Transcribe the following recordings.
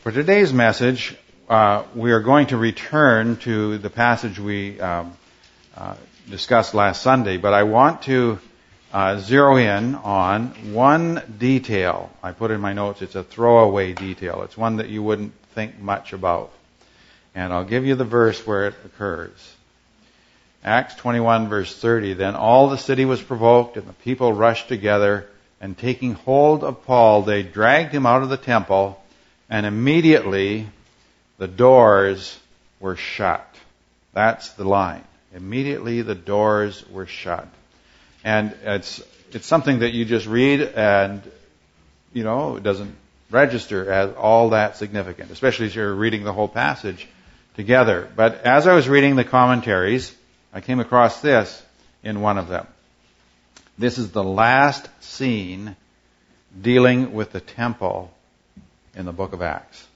For today's message, we are going to return to the passage we discussed last Sunday, but I want to zero in on one detail. I put in my notes, it's a throwaway detail. It's one that you wouldn't think much about. And I'll give you the verse where it occurs. Acts 21 verse 30, Then all the city was provoked, and the people rushed together, and taking hold of Paul, they dragged him out of the temple, and immediately the doors were shut. That's the line. Immediately the doors were shut. And it's something that you just read and, it doesn't register as all that significant, especially as you're reading the whole passage together. But as I was reading the commentaries, I came across this in one of them. This is the last scene dealing with the temple in the book of Acts.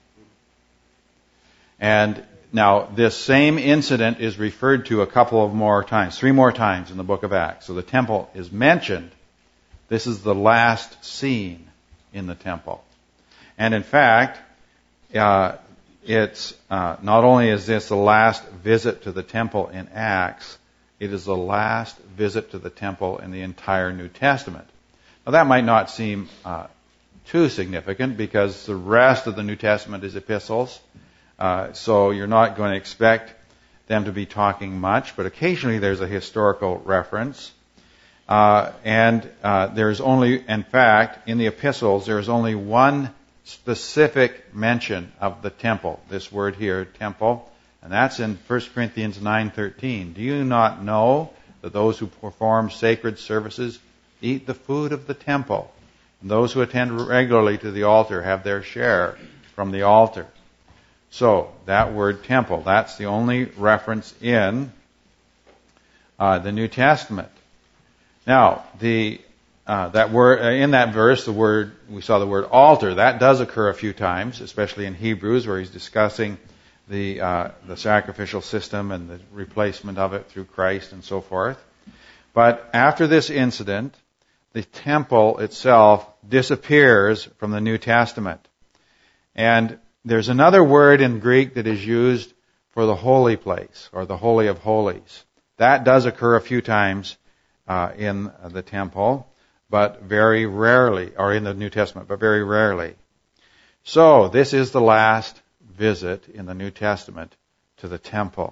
And now this same incident is referred to a couple of more times, 3 more times in the book of Acts. So the temple is mentioned. This is the last scene in the temple. And in fact, it's not only is this the last visit to the temple in Acts, it is the last visit to the temple in the entire New Testament. Now that might not seem too significant because the rest of the New Testament is epistles. So you're not going to expect them to be talking much, but occasionally there's a historical reference. And there's only, in fact, in the epistles, there's only one specific mention of the temple. This word here, temple, and that's in 1 Corinthians 9:13. Do you not know that those who perform sacred services eat the food of the temple? And those who attend regularly to the altar have their share from the altar. So, that word temple, that's the only reference in the New Testament. Now, that word in that verse, we saw the word altar. That does occur a few times, especially in Hebrews, where he's discussing the sacrificial system and the replacement of it through Christ and so forth. But after this incident, the temple itself disappears from the New Testament. And there's another word in Greek that is used for the holy place, or the Holy of Holies. That does occur a few times in the temple, but very rarely, or in the New Testament, but very rarely. So, this is the last visit in the New Testament to the temple.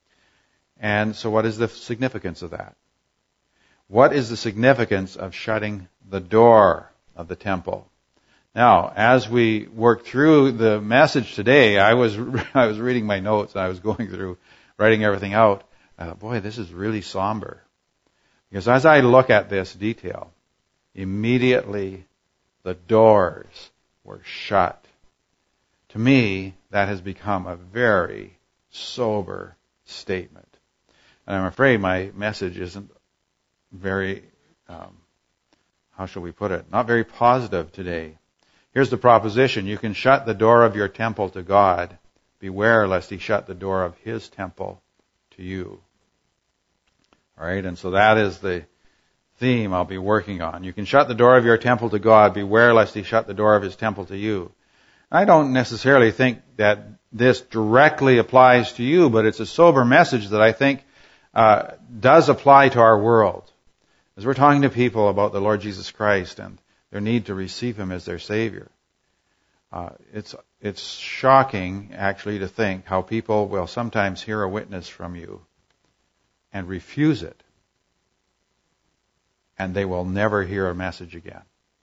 And so what is the significance of that? What is the significance of shutting the door of the temple? Now, as we work through the message today, I was reading my notes, and I was going through, writing everything out. I thought, boy, this is really somber. Because as I look at this detail, immediately the doors were shut. To me, that has become a very sober statement. And I'm afraid my message isn't very, how shall we put it, not very positive today. Here's the proposition. You can shut the door of your temple to God. Beware lest he shut the door of his temple to you. All right, and so that is the theme I'll be working on. You can shut the door of your temple to God. Beware lest he shut the door of his temple to you. I don't necessarily think that this directly applies to you, but it's a sober message that I think does apply to our world. As we're talking to people about the Lord Jesus Christ and their need to receive him as their Savior, it's shocking, actually, to think how people will sometimes hear a witness from you and refuse it, and they will never hear a message again.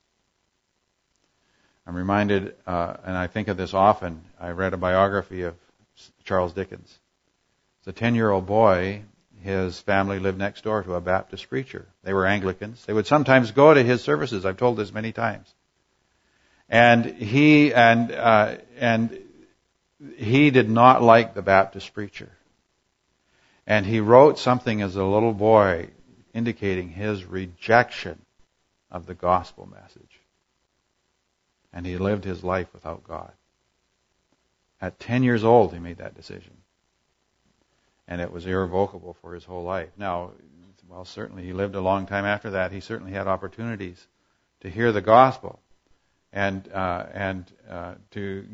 I'm reminded, and I think of this often, I read a biography of Charles Dickens. As a 10-year-old boy, his family lived next door to a Baptist preacher. They were Anglicans. They would sometimes go to his services. I've told this many times. And he did not like the Baptist preacher. And he wrote something as a little boy indicating his rejection of the gospel message. And he lived his life without God. At 10 years old, he made that decision. And it was irrevocable for his whole life. Now, well, certainly he lived a long time after that. He certainly had opportunities to hear the gospel and to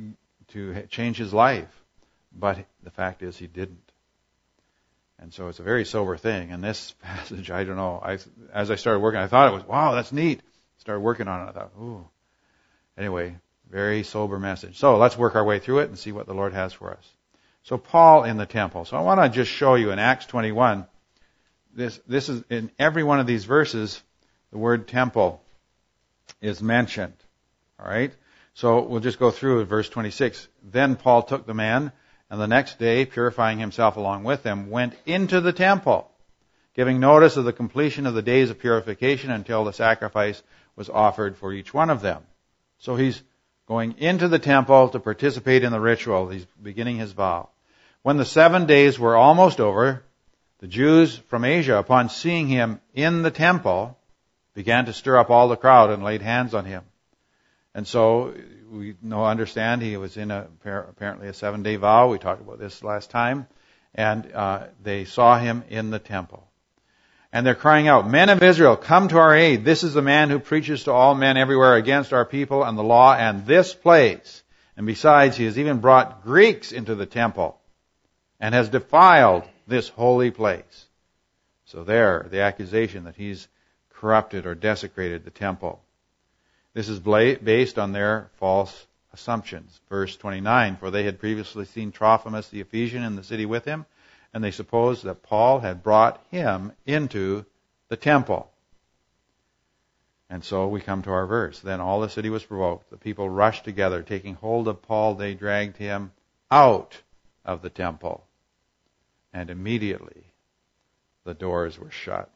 to change his life. But the fact is he didn't. And so it's a very sober thing. And this passage, I don't know, as I started working, I thought it was, wow, that's neat. Started working on it. I thought, ooh. Anyway, very sober message. So let's work our way through it and see what the Lord has for us. So Paul in the temple. So I want to just show you in Acts 21, this is in every one of these verses, the word temple is mentioned. All right? So we'll just go through verse 26. Then Paul took the man, and the next day, purifying himself along with them, went into the temple, giving notice of the completion of the days of purification until the sacrifice was offered for each one of them. So he's going into the temple to participate in the ritual. He's beginning his vow. When the 7 days were almost over, the Jews from Asia, upon seeing him in the temple, began to stir up all the crowd and laid hands on him. And so we understand he was in apparently a 7-day vow. We talked about this last time. And they saw him in the temple. And they're crying out, "Men of Israel, come to our aid. This is the man who preaches to all men everywhere against our people and the law and this place. And besides, he has even brought Greeks into the temple and has defiled this holy place." So there, the accusation that he's corrupted or desecrated the temple. This is based on their false assumptions. Verse 29, for they had previously seen Trophimus the Ephesian in the city with him, and they supposed that Paul had brought him into the temple. And so we come to our verse. Then all the city was provoked. The people rushed together. Taking hold of Paul, they dragged him out of the temple. And immediately the doors were shut.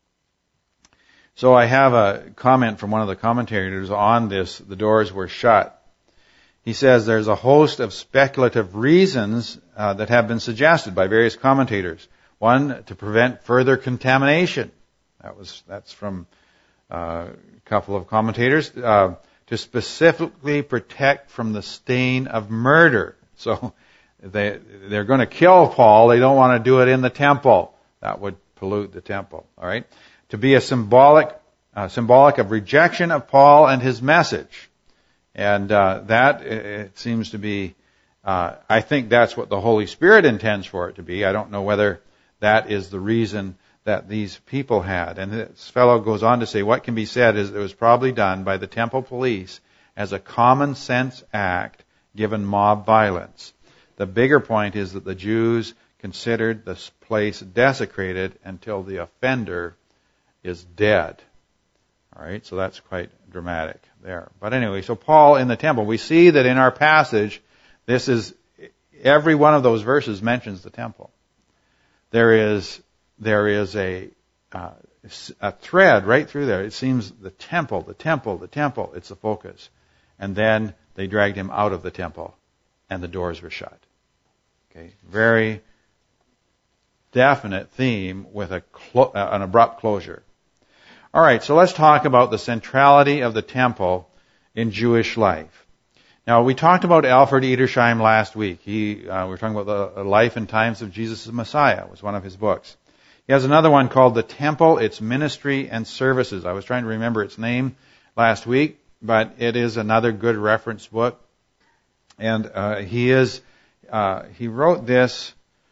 So I have a comment from one of the commentators on this, the doors were shut. He says there's a host of speculative reasons that have been suggested by various commentators. One, to prevent further contamination. That's from a couple of commentators. To specifically protect from the stain of murder. So they're going to kill Paul. They don't want to do it in the temple. That would pollute the temple. All right. To be a symbolic of rejection of Paul and his message. And that, it seems to be, I think that's what the Holy Spirit intends for it to be. I don't know whether that is the reason that these people had. And this fellow goes on to say, what can be said is it was probably done by the temple police as a common sense act given mob violence. The bigger point is that the Jews considered this place desecrated until the offender is dead. All right, so that's quite dramatic there. But anyway, so Paul in the temple, we see that in our passage, every one of those verses mentions the temple. There is a thread right through there. It seems the temple, it's the focus. And then they dragged him out of the temple, and the doors were shut. Okay, very definite theme with an abrupt closure. All right, so let's talk about the centrality of the temple in Jewish life. Now, we talked about Alfred Edersheim last week. We were talking about the life and times of Jesus the Messiah. It was one of his books. He has another one called The Temple, Its Ministry and Services. I was trying to remember its name last week, but it is another good reference book. And he wrote this,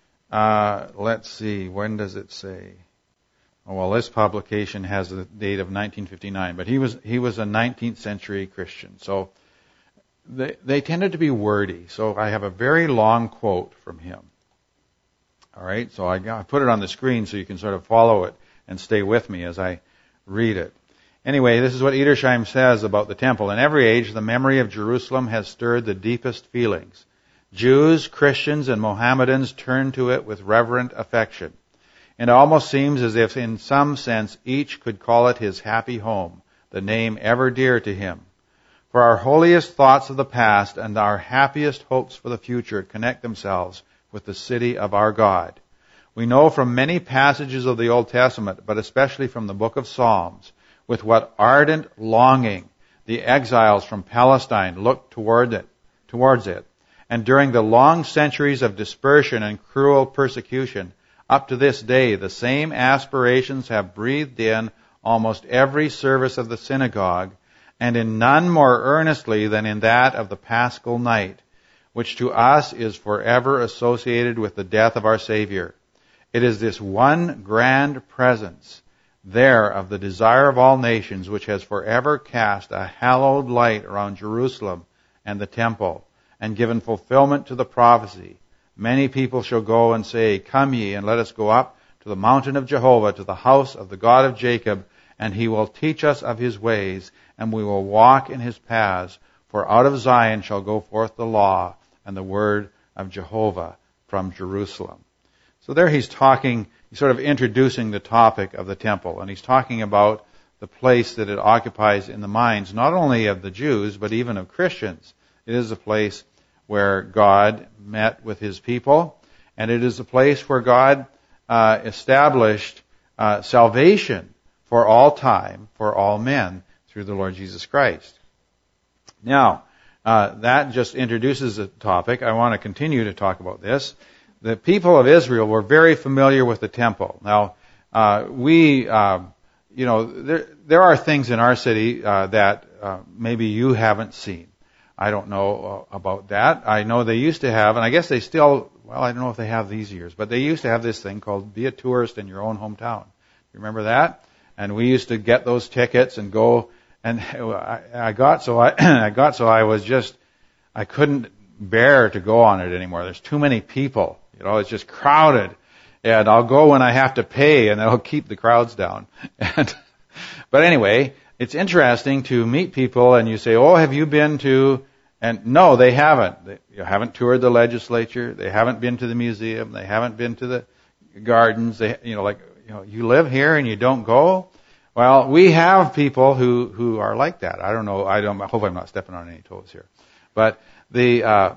let's see, when does it say? Oh, well, this publication has the date of 1959, but he was a 19th century Christian. So they tended to be wordy. So I have a very long quote from him. All right, so I put it on the screen so you can sort of follow it and stay with me as I read it. Anyway, this is what Edersheim says about the temple. In every age, the memory of Jerusalem has stirred the deepest feelings. Jews, Christians, and Mohammedans turn to it with reverent affection. It almost seems as if in some sense each could call it his happy home, the name ever dear to him. For our holiest thoughts of the past and our happiest hopes for the future connect themselves with the city of our God. We know from many passages of the Old Testament, but especially from the book of Psalms, with what ardent longing the exiles from Palestine looked towards it. And during the long centuries of dispersion and cruel persecution, up to this day, the same aspirations have breathed in almost every service of the synagogue, and in none more earnestly than in that of the Paschal night, which to us is forever associated with the death of our Savior. It is this one grand presence there of the desire of all nations, which has forever cast a hallowed light around Jerusalem and the temple, and given fulfillment to the prophecy. Many people shall go and say, Come ye, and let us go up to the mountain of Jehovah, to the house of the God of Jacob, and he will teach us of his ways, and we will walk in his paths. For out of Zion shall go forth the law and the word of Jehovah from Jerusalem. So there he's talking, he's sort of introducing the topic of the temple, and he's talking about the place that it occupies in the minds, not only of the Jews, but even of Christians. It is a place where God met with his people, and it is a place where God established salvation for all time, for all men, through the Lord Jesus Christ. Now, that just introduces the topic. I want to continue to talk about this. The people of Israel were very familiar with the temple. Now, there are things in our city that maybe you haven't seen. I don't know about that. I know they used to have, and I guess they still, well, I don't know if they have these years, but they used to have this thing called Be a Tourist in Your Own Hometown. You remember that? And we used to get those tickets and go, and I couldn't bear to go on it anymore. There's too many people. It's just crowded. And I'll go when I have to pay, and that'll keep the crowds down. But anyway, it's interesting to meet people, and you say, oh, have you been to... And no, they haven't. You haven't toured the legislature. They haven't been to the museum. They haven't been to the gardens. You live here and you don't go? Well, we have people who are like that. I don't know. I hope I'm not stepping on any toes here. But the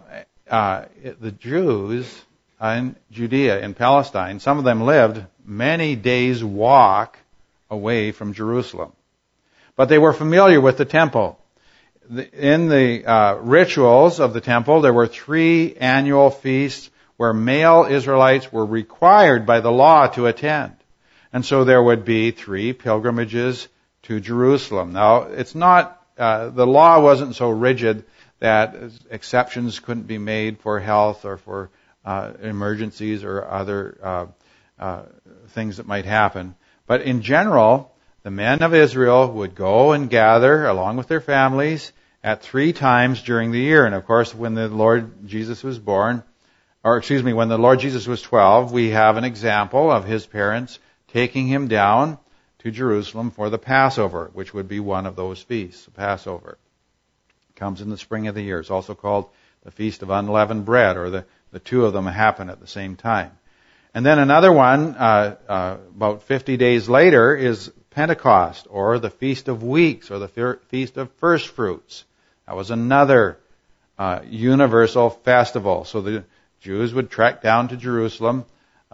Jews in Judea, in Palestine, some of them lived many days' walk away from Jerusalem. But they were familiar with the temple. In the rituals of the temple, there were 3 annual feasts where male Israelites were required by the law to attend. And so there would be 3 pilgrimages to Jerusalem. Now, it's not, the law wasn't so rigid that exceptions couldn't be made for health or for emergencies or other things that might happen. But in general, the men of Israel would go and gather along with their families at 3 times during the year. And of course, when the Lord Jesus was born, when the Lord Jesus was 12, we have an example of his parents taking him down to Jerusalem for the Passover, which would be one of those feasts, the Passover. It comes in the spring of the year. It's also called the Feast of Unleavened Bread, or the 2 of them happen at the same time. And then another one, about 50 days later, is Pentecost, or the Feast of Weeks, or the Feast of First Fruits. That was another universal festival. So the Jews would trek down to Jerusalem,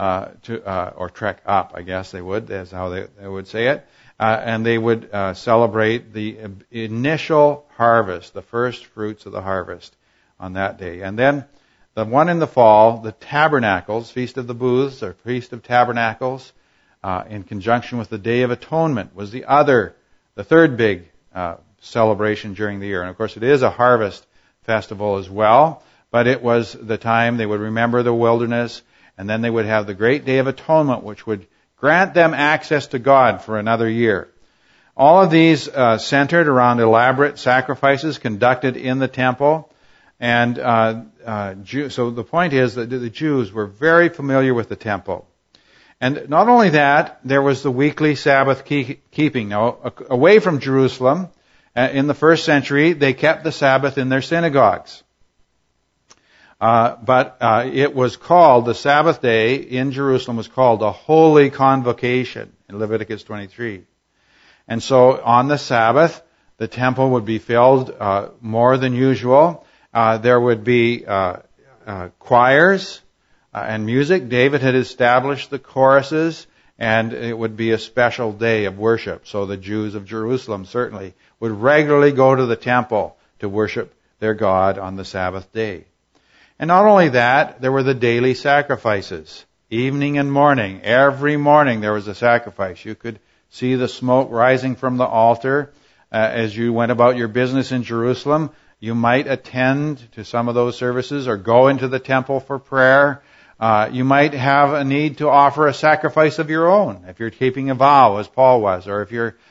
or trek up, I guess they would. That's how they would say it. And they would celebrate the initial harvest, the first fruits of the harvest on that day. And then the one in the fall, the Tabernacles, Feast of the Booths, or Feast of Tabernacles, in conjunction with the Day of Atonement, was the third big celebration during the year. And of course, it is a harvest festival as well, but it was the time they would remember the wilderness, and then they would have the great Day of Atonement, which would grant them access to God for another year. All of these centered around elaborate sacrifices conducted in the temple. And so the point is that the Jews were very familiar with the temple. And not only that, there was the weekly Sabbath keeping. Now, away from Jerusalem, in the first century, they kept the Sabbath in their synagogues. But it was called, the Sabbath day in Jerusalem was called a holy convocation in Leviticus 23. And so on the Sabbath, the temple would be filled more than usual. There would be choirs and music. David had established the choruses, and it would be a special day of worship. So the Jews of Jerusalem certainly would regularly go to the temple to worship their God on the Sabbath day. And not only that, there were the daily sacrifices. Evening and morning. Every morning there was a sacrifice. You could see the smoke rising from the altar as you went about your business in Jerusalem. You might attend to some of those services or go into the temple for prayer. You might have a need to offer a sacrifice of your own if you're keeping a vow, as Paul was, or if you're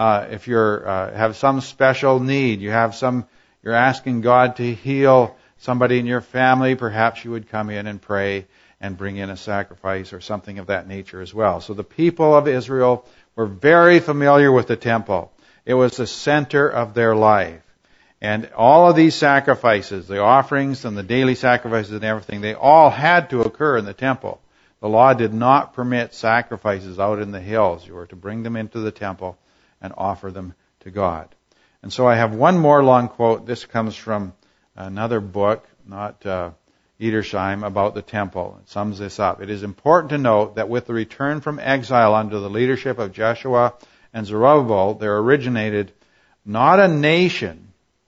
have some special need, you're asking God to heal somebody in your family. Perhaps you would come in and pray and bring in a sacrifice or something of that nature as well. So the people of Israel were very familiar with the temple. It was the center of their life. And all of these sacrifices, the offerings and the daily sacrifices and everything, they all had to occur in the temple. The law did not permit sacrifices out in the hills. You were to bring them into the temple and offer them to God. And so I have one more long quote. This comes from another book, not Edersheim, about the temple. It sums this up. It is important to note that with the return from exile under the leadership of Joshua and Zerubbabel, there originated not a nation,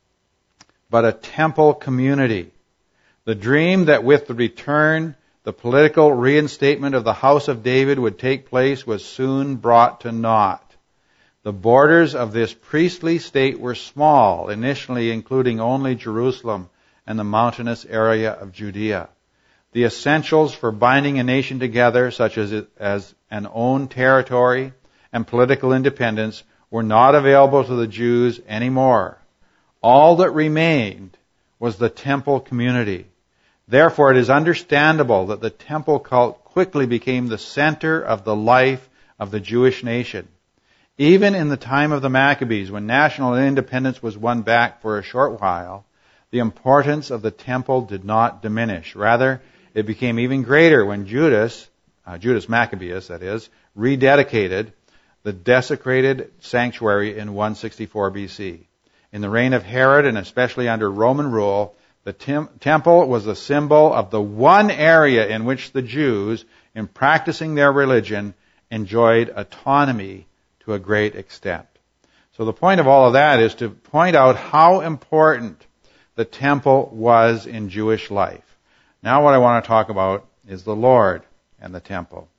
but a temple community. The dream that with the return, the political reinstatement of the house of David would take place was soon brought to naught. The borders of this priestly state were small, initially including only Jerusalem and the mountainous area of Judea. The essentials for binding a nation together, such as an own territory and political independence, were not available to the Jews anymore. All that remained was the temple community. Therefore, it is understandable that the temple cult quickly became the center of the life of the Jewish nation. Even in the time of the Maccabees, when national independence was won back for a short while, the importance of the temple did not diminish. Rather, it became even greater when Judas Maccabeus, that is, rededicated the desecrated sanctuary in 164 BC. In the reign of Herod, and especially under Roman rule, the temple was a symbol of the one area in which the Jews, in practicing their religion, enjoyed autonomy to a great extent. So the point of all of that is to point out how important the temple was in Jewish life. Now what I want to talk about is the Lord and the temple.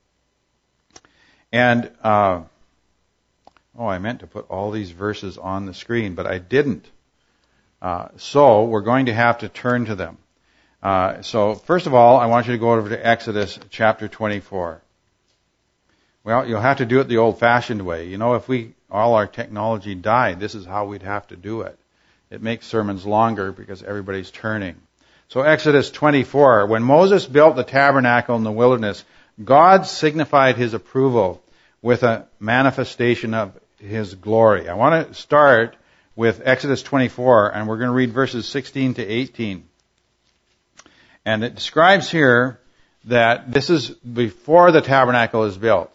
And, I meant to put all these verses on the screen, but I didn't. So we're going to have to turn to them. So first of all, I want you to go over to Exodus chapter 24. Well, you'll have to do it the old-fashioned way. You know, if all our technology died, this is how we'd have to do it. It makes sermons longer because everybody's turning. So Exodus 24, when Moses built the tabernacle in the wilderness, God signified his approval with a manifestation of his glory. I want to start with Exodus 24, and we're going to read verses 16 to 18. And it describes here that this is before the tabernacle is built.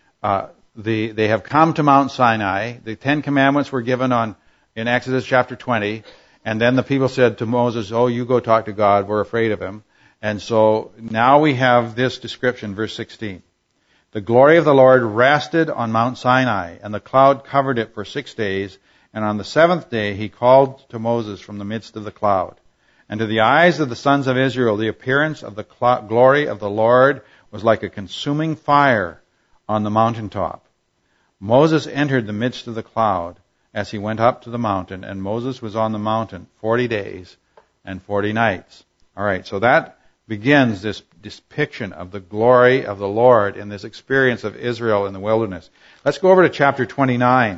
They have come to Mount Sinai. The Ten Commandments were given in Exodus chapter 20. And then the people said to Moses, "Oh, you go talk to God. We're afraid of him." And so now we have this description, verse 16. The glory of the Lord rested on Mount Sinai, and the cloud covered it for 6 days. And on the seventh day he called to Moses from the midst of the cloud. And to the eyes of the sons of Israel, the appearance of the glory of the Lord was like a consuming fire on the mountaintop. Moses entered the midst of the cloud as he went up to the mountain, and Moses was on the mountain 40 days and 40 nights. All right, so that begins this depiction of the glory of the Lord in this experience of Israel in the wilderness. Let's go over to chapter 29.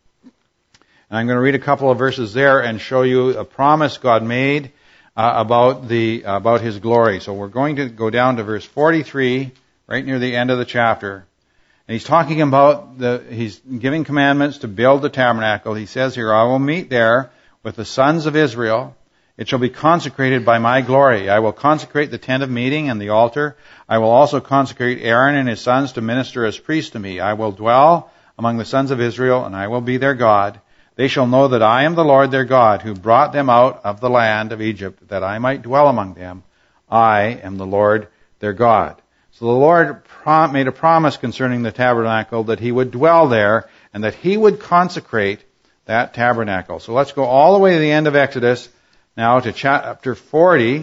And I'm going to read a couple of verses there and show you a promise God made about his glory. So we're going to go down to verse 43, right near the end of the chapter. And he's talking about he's giving commandments to build the tabernacle. He says here, "I will meet there with the sons of Israel. It shall be consecrated by my glory. I will consecrate the tent of meeting and the altar. I will also consecrate Aaron and his sons to minister as priests to me. I will dwell among the sons of Israel, and I will be their God. They shall know that I am the Lord their God, who brought them out of the land of Egypt, that I might dwell among them. I am the Lord their God." So the Lord made a promise concerning the tabernacle that he would dwell there and that he would consecrate that tabernacle. So let's go all the way to the end of Exodus, now to chapter 40.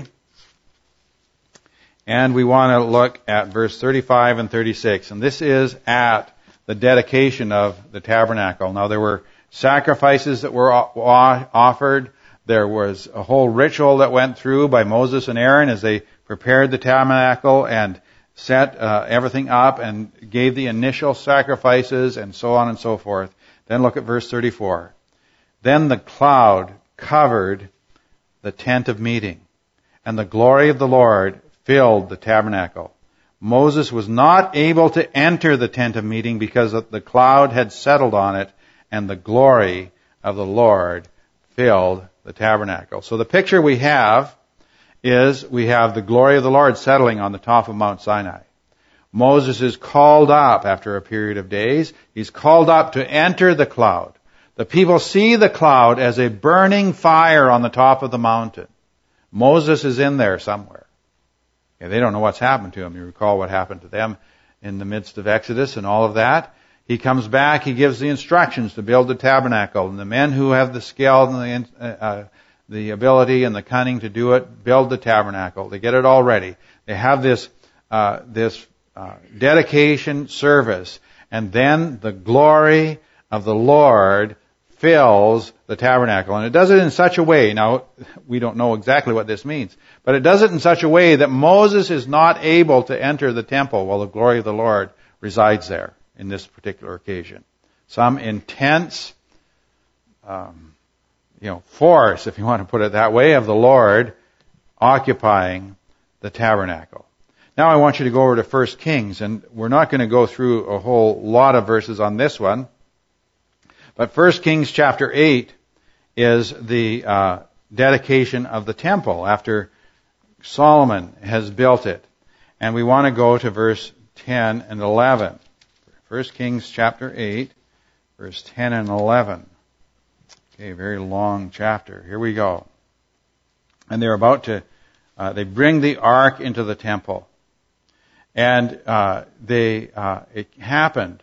And we want to look at verse 35 and 36. And this is at the dedication of the tabernacle. Now there were sacrifices that were offered. There was a whole ritual that went through by Moses and Aaron as they prepared the tabernacle and set everything up and gave the initial sacrifices and so on and so forth. Then look at verse 34. Then the cloud covered the tent of meeting, and the glory of the Lord filled the tabernacle. Moses was not able to enter the tent of meeting because the cloud had settled on it, and the glory of the Lord filled the tabernacle. So the picture we have is we have the glory of the Lord settling on the top of Mount Sinai. Moses is called up after a period of days. He's called up to enter the cloud. The people see the cloud as a burning fire on the top of the mountain. Moses is in there somewhere. Okay, they don't know what's happened to him. You recall what happened to them in the midst of Exodus and all of that. He comes back, he gives the instructions to build the tabernacle, and the men who have the skill and the ability and the cunning to do it build the tabernacle. They get it all ready. They have this dedication service, and then the glory of the Lord fills the tabernacle. And it does it in such a way, now we don't know exactly what this means, but it does it in such a way that Moses is not able to enter the temple while the glory of the Lord resides there in this particular occasion. Some intense force, if you want to put it that way, of the Lord occupying the tabernacle. Now I want you to go over to 1 Kings, and we're not going to go through a whole lot of verses on this one, but 1 Kings chapter 8 is the dedication of the temple after Solomon has built it. And we want to go to verse 10 and 11. 1 Kings chapter 8, verse 10 and 11. Okay, very long chapter. Here we go. And they're about to, they bring the ark into the temple. And it happened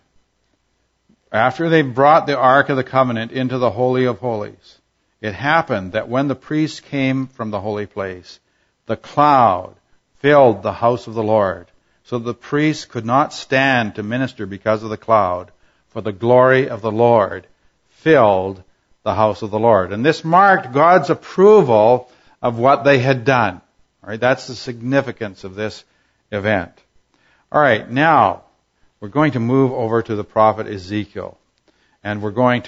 after they brought the ark of the covenant into the Holy of Holies. It happened that when the priests came from the holy place, the cloud filled the house of the Lord, so the priests could not stand to minister because of the cloud, for the glory of the Lord filled the house of the Lord. And this marked God's approval of what they had done. All right, that's the significance of this event. All right, now we're going to move over to the prophet Ezekiel, and we're going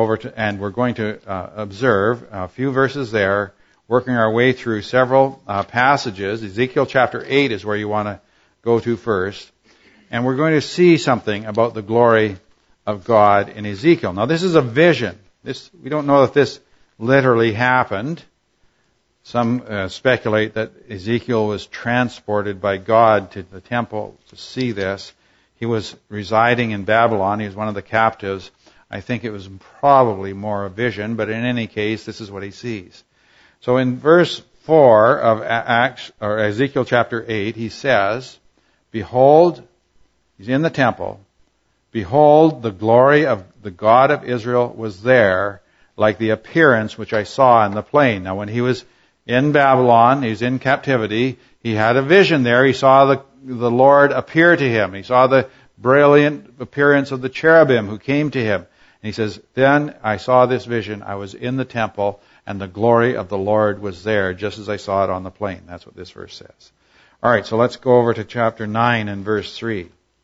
to observe a few verses there, working our way through several passages. Ezekiel chapter 8 is where you want to go to first, and we're going to see something about the glory of God in Ezekiel. Now, this is a vision. We don't know if this literally happened. Some speculate that Ezekiel was transported by God to the temple to see this. He was residing in Babylon. He was one of the captives. I think it was probably more a vision, but in any case, this is what he sees. So in verse 4 of Ezekiel chapter 8, he says, "Behold," he's in the temple, "behold, the glory of the God of Israel was there, like the appearance which I saw in the plain." Now, when he was in Babylon, he was in captivity, he had a vision there. He saw the Lord appear to him. He saw the brilliant appearance of the cherubim who came to him. And he says, "Then I saw this vision. I was in the temple, and the glory of the Lord was there, just as I saw it on the plain." That's what this verse says. All right, so let's go over to chapter 9 and verse 3.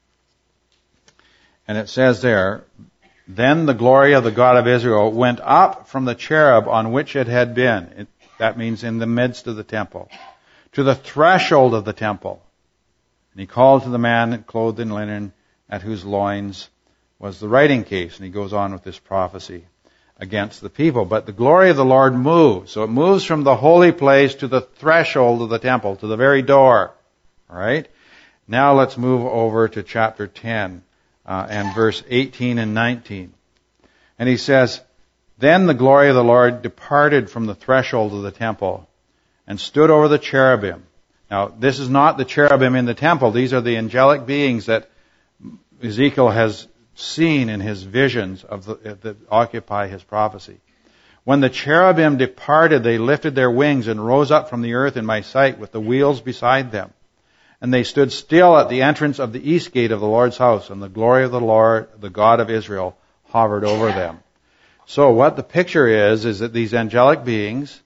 And it says there, "Then the glory of the God of Israel went up from the cherub on which it had been." That means in the midst of the temple, "to the threshold of the temple. And he called to the man clothed in linen, at whose loins was the writing case." And he goes on with this prophecy against the people. But the glory of the Lord moves. So it moves from the holy place to the threshold of the temple, to the very door. All right? Now let's move over to chapter 10 and verse 18 and 19. And he says, "Then the glory of the Lord departed from the threshold of the temple and stood over the cherubim." Now, this is not the cherubim in the temple. These are the angelic beings that Ezekiel has seen in his visions that occupy his prophecy. "When the cherubim departed, they lifted their wings and rose up from the earth in my sight with the wheels beside them. And they stood still at the entrance of the east gate of the Lord's house, and the glory of the Lord, the God of Israel, hovered over them." So what the picture is that these angelic beings,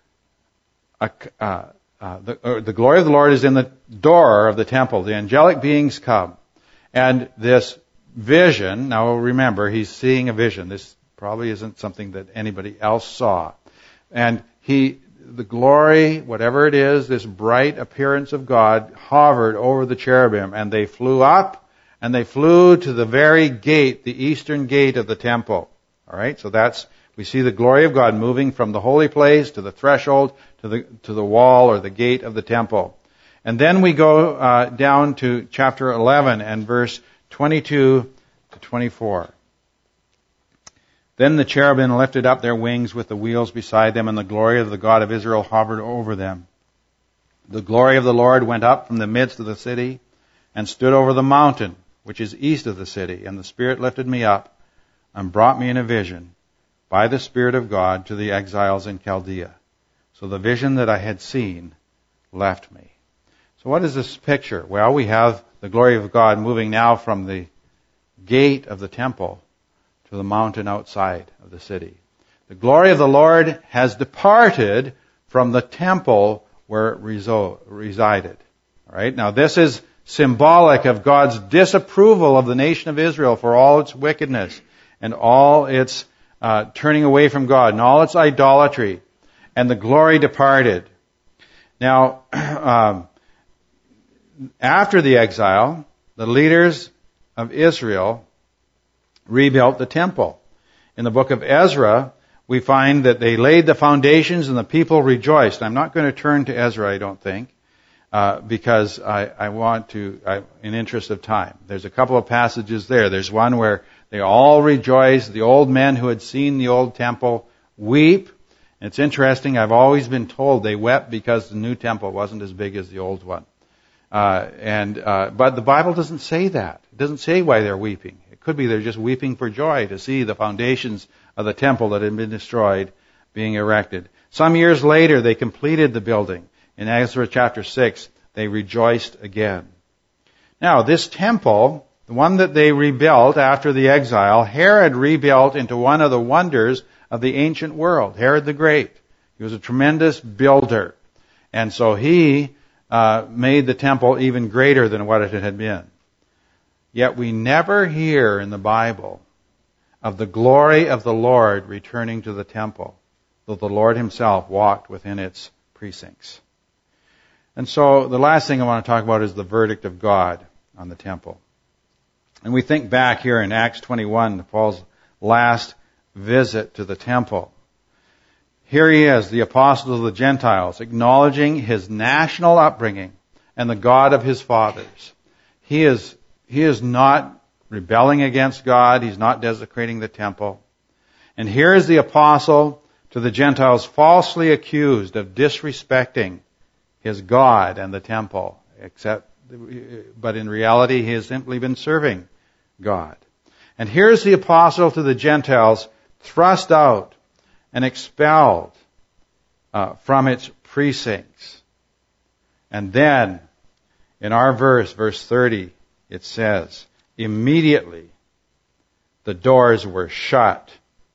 the glory of the Lord is in the door of the temple. The angelic beings come. And this vision, now remember, he's seeing a vision. This probably isn't something that anybody else saw. And the glory, whatever it is, this bright appearance of God hovered over the cherubim, and they flew up, and they flew to the very gate, the eastern gate of the temple. All right, so we see the glory of God moving from the holy place to the threshold to the wall or the gate of the temple. And then we go down to chapter 11 and verse 22 to 24. Then the cherubim lifted up their wings with the wheels beside them, and the glory of the God of Israel hovered over them. The glory of the Lord went up from the midst of the city and stood over the mountain, which is east of the city. And the Spirit lifted me up and brought me in a vision by the Spirit of God to the exiles in Chaldea. So the vision that I had seen left me. So what is this picture? Well, we have the glory of God moving now from the gate of the temple to the mountain outside of the city. The glory of the Lord has departed from the temple where it resided. All right? Now this is symbolic of God's disapproval of the nation of Israel for all its wickedness and all its turning away from God and all its idolatry. And the glory departed. Now, after the exile, the leaders of Israel rebuilt the temple. In the book of Ezra, we find that they laid the foundations and the people rejoiced. I'm not going to turn to Ezra, I don't think, because I want to, in interest of time. There's a couple of passages there. There's one where they all rejoice. The old men who had seen the old temple weep. And it's interesting, I've always been told they wept because the new temple wasn't as big as the old one. But the Bible doesn't say that. It doesn't say why they're weeping. It could be they're just weeping for joy to see the foundations of the temple that had been destroyed being erected. Some years later, they completed the building. In Ezra chapter 6, they rejoiced again. Now, this temple, the one that they rebuilt after the exile, Herod rebuilt into one of the wonders of the ancient world, Herod the Great. He was a tremendous builder. And so he made the temple even greater than what it had been. Yet we never hear in the Bible of the glory of the Lord returning to the temple, though the Lord himself walked within its precincts. And so the last thing I want to talk about is the verdict of God on the temple. And we think back here in Acts 21, Paul's last visit to the temple. Here he is, the apostle of the Gentiles, acknowledging his national upbringing and the God of his fathers. He is not rebelling against God. He's not desecrating the temple. And here is the apostle to the Gentiles falsely accused of disrespecting his God and the temple, but in reality he has simply been serving God. And here's the apostle to the Gentiles thrust out and expelled from its precincts. And then, in our verse 30, it says, immediately the doors were shut.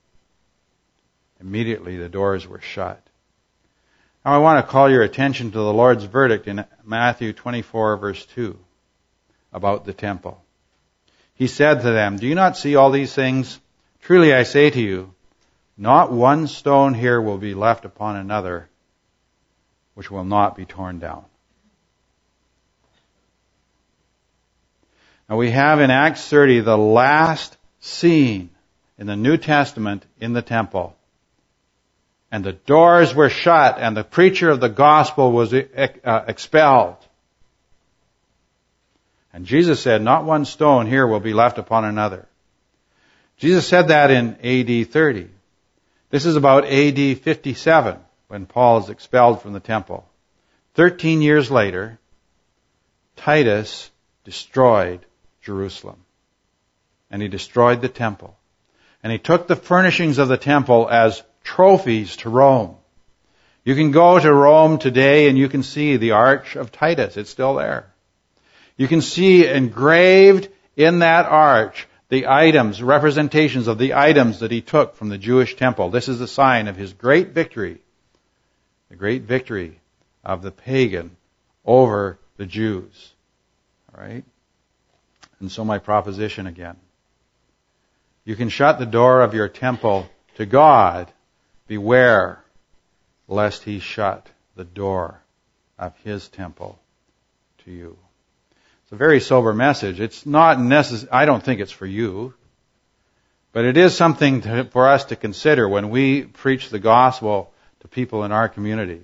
Immediately the doors were shut. Now I want to call your attention to the Lord's verdict in Matthew 24, verse 2, about the temple. He said to them, "Do you not see all these things? Truly I say to you, not one stone here will be left upon another, which will not be torn down." Now we have in Acts 30 the last scene in the New Testament in the temple. And the doors were shut and the preacher of the gospel was expelled. And Jesus said, not one stone here will be left upon another. Jesus said that in AD 30. This is about AD 57 when Paul is expelled from the temple. 13 years later, Titus destroyed Jerusalem. And he destroyed the temple. And he took the furnishings of the temple as trophies to Rome. You can go to Rome today and you can see the Arch of Titus. It's still there. You can see engraved in that arch the items, representations of the items that he took from the Jewish temple. This is a sign of his great victory, the great victory of the pagan over the Jews. All right? And so my proposition again. You can shut the door of your temple to God. Beware lest he shut the door of his temple to you. It's a very sober message. It's not necessary. I don't think it's for you. But it is something for us to consider when we preach the gospel to people in our community.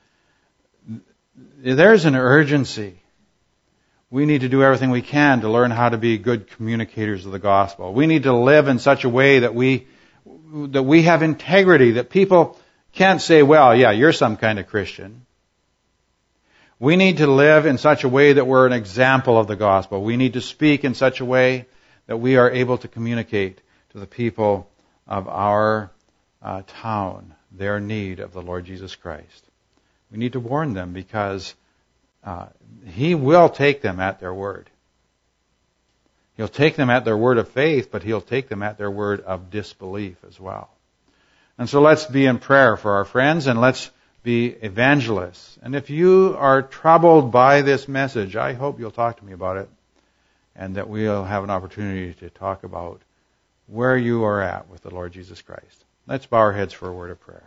There's an urgency. We need to do everything we can to learn how to be good communicators of the gospel. We need to live in such a way that we have integrity, that people can't say, well, yeah, you're some kind of Christian. We need to live in such a way that we're an example of the gospel. We need to speak in such a way that we are able to communicate to the people of our town their need of the Lord Jesus Christ. We need to warn them because He will take them at their word. He'll take them at their word of faith, but He'll take them at their word of disbelief as well. And so let's be in prayer for our friends, and let's be evangelists. And if you are troubled by this message, I hope you'll talk to me about it, and that we'll have an opportunity to talk about where you are at with the Lord Jesus Christ. Let's bow our heads for a word of prayer.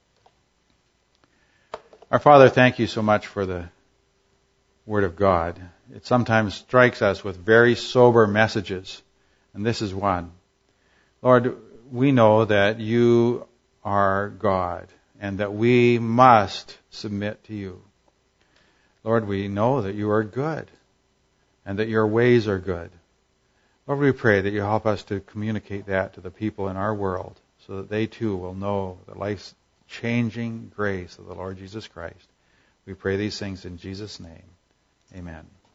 Our Father, thank you so much for the Word of God. It sometimes strikes us with very sober messages, and this is one. Lord, we know that you are God, and that we must submit to you. Lord, we know that you are good, and that your ways are good. Lord, we pray that you help us to communicate that to the people in our world, so that they too will know the life-changing grace of the Lord Jesus Christ. We pray these things in Jesus' name. Amen.